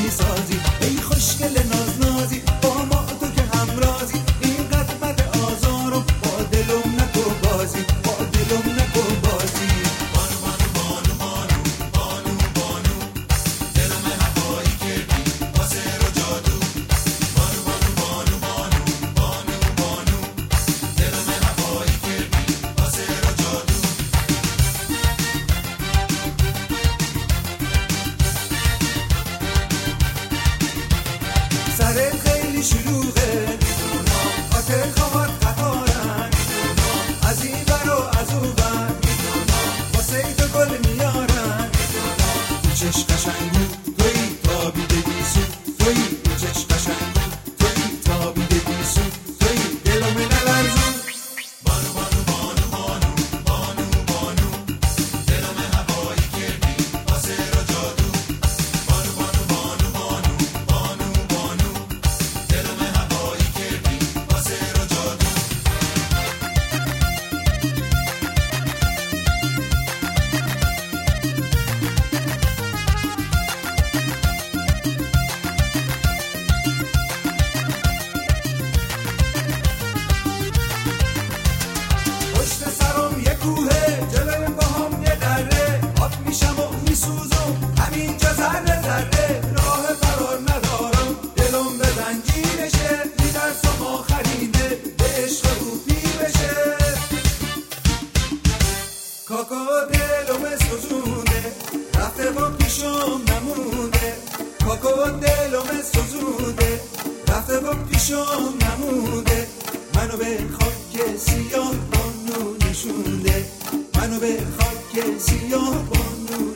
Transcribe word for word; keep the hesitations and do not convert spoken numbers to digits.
میسازی ای خوشگل ناز نازی با ما تو که همرازی این قدمت آزارم با دلم نکو بازی با دلم نکو بازی بانو بانو بانو بانو بانو بانو دلم هوایی کردی واسه رو جادو بانو بانو بانو بانو بانو بانو دلم هوایی کردی واسه رو جادو سرت خیلی شلوغه میدونم خاطر خواد قطارن میدونم از این بر و از اون بر میدونم واسه تو گل میارن میدونم تو چش قشنگو توی تابیده بیسو توی تو چش قشنگو توی تابیده بیسو توی دلم نلرزون بانو بانو بانو بانو بانو بانو دلم هوایی کردی واسه رو جادو بانو بانو بانو بانو بانو بانو دلم هوایی کردی واسه رو جادو پشت سرم یه کوهه جلوی باهم یه دره آب میشم و میسوزم همینجا ذره ذره راه فرار ندارم دلم به زنجیرشه میترسم آخرینه به عشق او پیر بشه کاکا دلم سوزونده رفته با پیشم نمونده کاکا دلم سوزونده رفته با پیشم نمونده منو به خاک سیاه بانو نشونده منو به خاک سیاه بانو